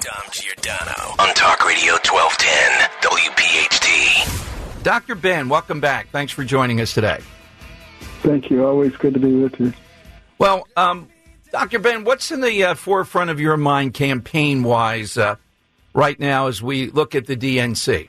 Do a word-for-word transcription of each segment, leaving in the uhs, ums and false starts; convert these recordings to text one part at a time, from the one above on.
Dom Giordano on Talk Radio twelve ten W P H T. Doctor Ben, welcome back. Thanks for joining us today. Thank you. Always good to be with you. Well, um, Doctor Ben, what's in the uh, forefront of your mind campaign-wise uh, right now as we look at the D N C?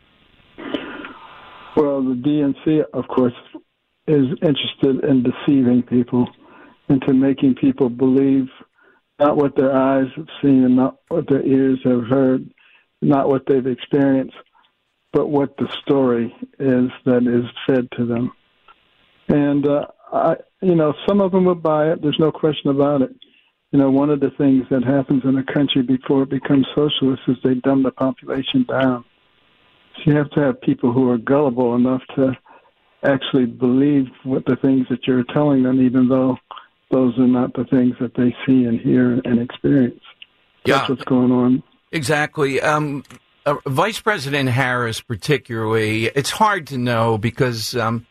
Well, the D N C, of course, is interested in deceiving people, into making people believe not what their eyes have seen and not what their ears have heard, not what they've experienced, but what the story is that is fed to them. And, uh, I, you know, some of them will buy it. There's no question about it. You know, one of the things that happens in a country before it becomes socialist is they dumb the population down. So you have to have people who are gullible enough to actually believe what the things that you're telling them, even though those are not the things that they see and hear and experience. That's yeah, what's going on. Exactly. Um, uh, Vice President Harris particularly, it's hard to know because um,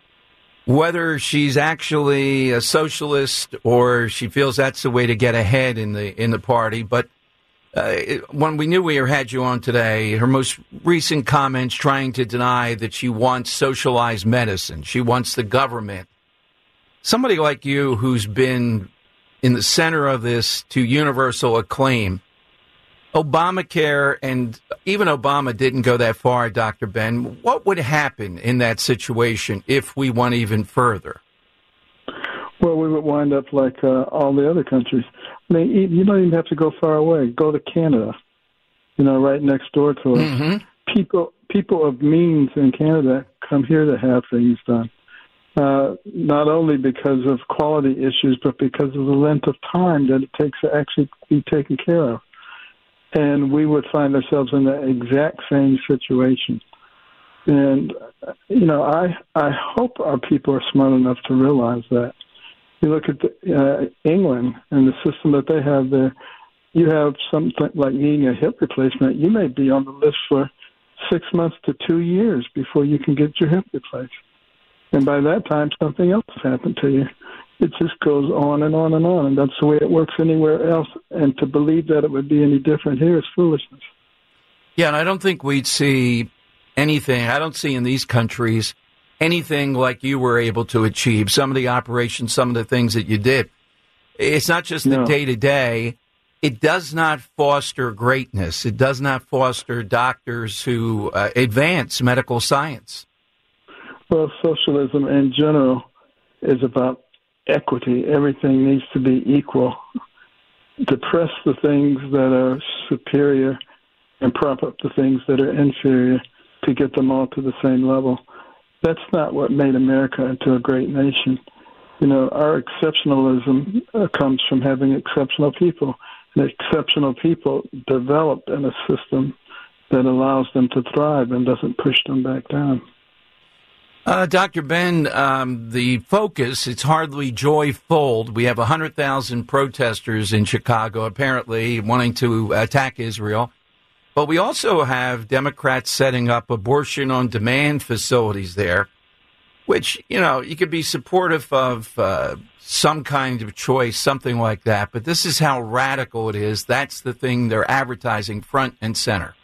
whether she's actually a socialist or she feels that's the way to get ahead in the in the party. But uh, when we knew we had you on today, her most recent comments trying to deny that she wants socialized medicine. She wants the government. Somebody like you who's been in the center of this to universal acclaim, Obamacare, and even Obama didn't go that far, Doctor Ben. What would happen in that situation if we went even further? Well, we would wind up like uh, all the other countries. I mean, you don't even have to go far away. Go to Canada, you know, right next door to us. Mm-hmm. People, people of means in Canada come here to have things done. Uh, not only because of quality issues, but because of the length of time that it takes to actually be taken care of. And we would find ourselves in the exact same situation. And, you know, I I hope our people are smart enough to realize that. You look at the, uh, England and the system that they have there, you have something like needing a hip replacement, you may be on the list for six months to two years before you can get your hip replaced. And by that time, something else has happened to you. It just goes on and on and on, and that's the way it works anywhere else. And to believe that it would be any different here is foolishness. Yeah, and I don't think we'd see anything. I don't see in these countries anything like you were able to achieve. Some of the operations, some of the things that you did. It's not just the No. day-to-day. It does not foster greatness. It does not foster doctors who uh, advance medical science. Well, socialism in general is about equity. Everything needs to be equal. Depress the things that are superior and prop up the things that are inferior to get them all to the same level. That's not what made America into a great nation. You know, our exceptionalism uh, comes from having exceptional people. And exceptional people developed in a system that allows them to thrive and doesn't push them back down. Uh, Doctor Ben, um, the focus, it's hardly joy-filled. We have one hundred thousand protesters in Chicago, apparently wanting to attack Israel. But we also have Democrats setting up abortion-on-demand facilities there, which, you know, you could be supportive of uh, some kind of choice, something like that. But this is how radical it is. That's the thing they're advertising front and center.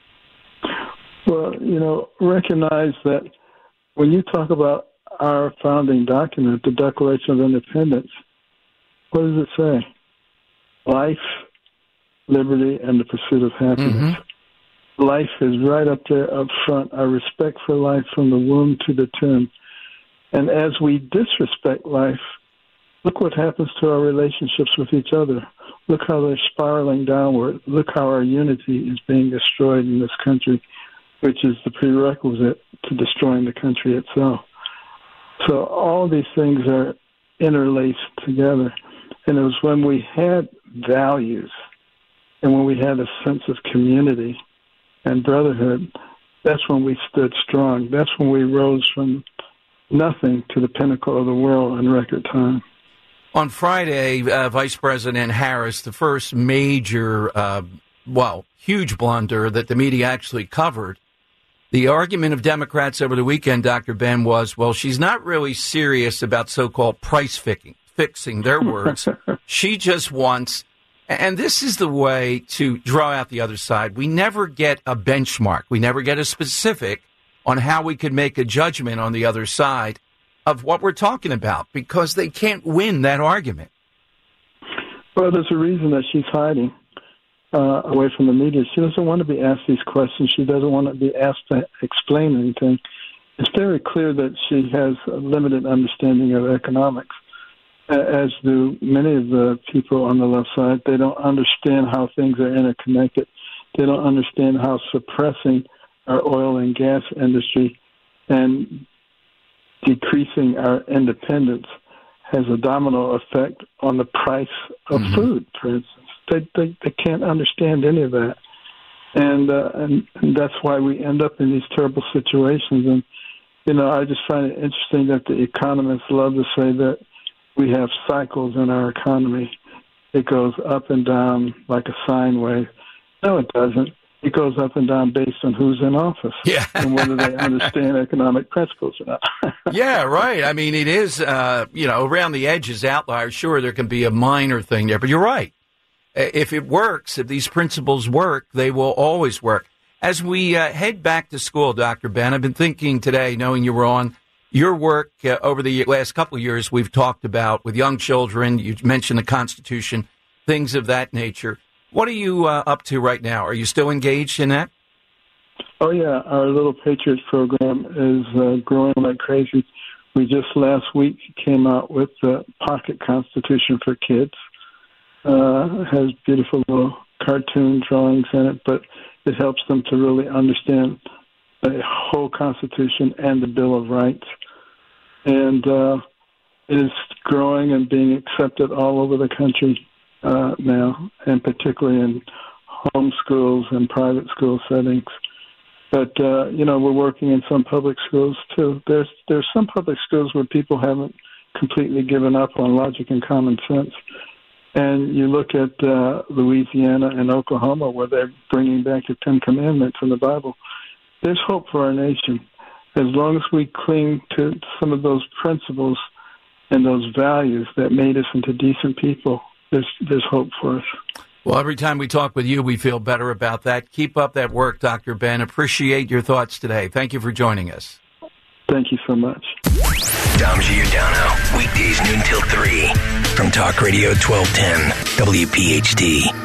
Well, you know, recognize that when you talk about our founding document, the Declaration of Independence, what does it say? Life, liberty, and the pursuit of happiness. Mm-hmm. Life is right up there up front, our respect for life from the womb to the tomb. And as we disrespect life, look what happens to our relationships with each other. Look how they're spiraling downward. Look how our unity is being destroyed in this country, which is the prerequisite to destroying the country itself. So all these things are interlaced together. And it was when we had values and when we had a sense of community and brotherhood, that's when we stood strong. That's when we rose from nothing to the pinnacle of the world in record time. On Friday, uh, Vice President Harris, the first major, uh, well, huge blunder that the media actually covered, the argument of Democrats over the weekend, Doctor Ben, was, well, she's not really serious about so-called price fixing, fixing their words. She just wants And this is the way to draw out the other side. We never get a benchmark. We never get a specific on how we could make a judgment on the other side of what we're talking about, because they can't win that argument. Well, there's a reason that she's hiding uh, away from the media. She doesn't want to be asked these questions. She doesn't want to be asked to explain anything. It's very clear that she has a limited understanding of economics, as do many of the people on the left side. They don't understand how things are interconnected. They don't understand how suppressing our oil and gas industry and decreasing our independence has a domino effect on the price of mm-hmm. food, for instance. They, they they can't understand any of that. And, uh, and and that's why we end up in these terrible situations. And, you know, I just find it interesting that the economists love to say that we have cycles in our economy. It goes up and down like a sine wave. No, it doesn't. It goes up and down based on who's in office yeah. and whether they understand economic principles or not. Yeah, right. I mean, it is, uh, you know, around the edges, outliers. Sure, there can be a minor thing there, but you're right. If it works, if these principles work, they will always work. As we uh, head back to school, Doctor Ben, I've been thinking today, knowing you were on your work uh, over the last couple of years, we've talked about with young children. You mentioned the Constitution, things of that nature. What are you uh, up to right now? Are you still engaged in that? Oh, yeah. Our Little Patriots program is uh, growing like crazy. We just last week came out with the Pocket Constitution for Kids. Uh, it has beautiful little cartoon drawings in it, but it helps them to really understand the whole Constitution and the Bill of Rights. And uh, it is growing and being accepted all over the country uh, now, and particularly in home schools and private school settings. But, uh, you know, we're working in some public schools, too. There's there's some public schools where people haven't completely given up on logic and common sense. And you look at uh, Louisiana and Oklahoma, where they're bringing back the Ten Commandments in the Bible. There's hope for our nation. As long as we cling to some of those principles and those values that made us into decent people, there's there's hope for us. Well, every time we talk with you, we feel better about that. Keep up that work, Doctor Ben. Appreciate your thoughts today. Thank you for joining us. Thank you so much. Dom Giordano, weekdays noon till three from Talk Radio twelve ten W P H T.